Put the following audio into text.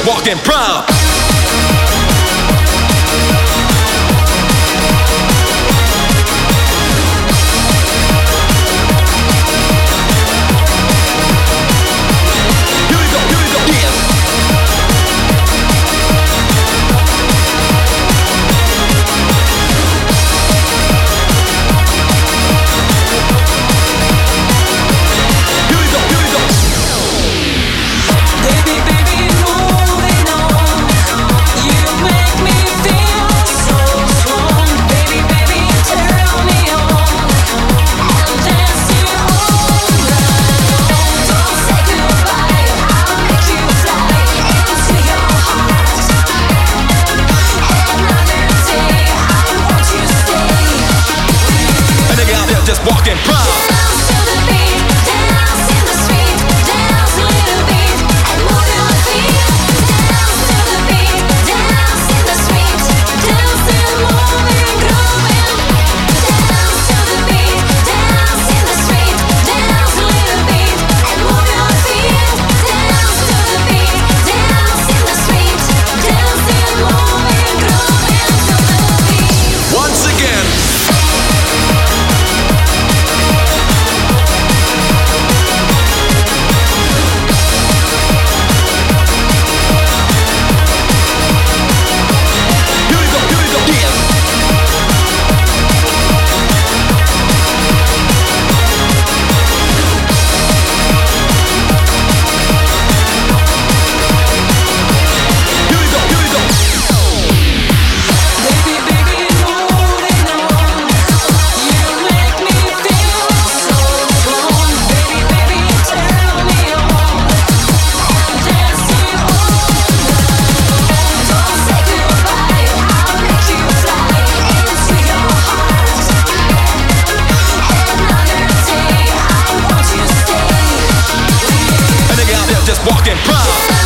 just walking proud. Just walking proud. Dance to the beat, dance in the street, dance a little bit and move your feet. Dance to the beat, dance in the street, dancing, moving, grooving. Dance to the beat, dance in the street, dance a little bit and move your feet. Dance to the beat, dance in the street, dancing, moving, grooving to the beat. Once again. Just walking proud.